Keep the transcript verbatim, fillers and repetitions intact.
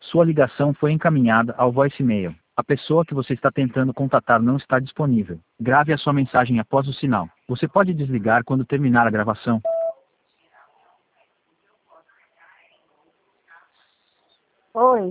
Sua ligação foi encaminhada ao voicemail. A pessoa que você está tentando contatar não está disponível. Grave a sua mensagem após o sinal. Você pode desligar quando terminar a gravação. Oi.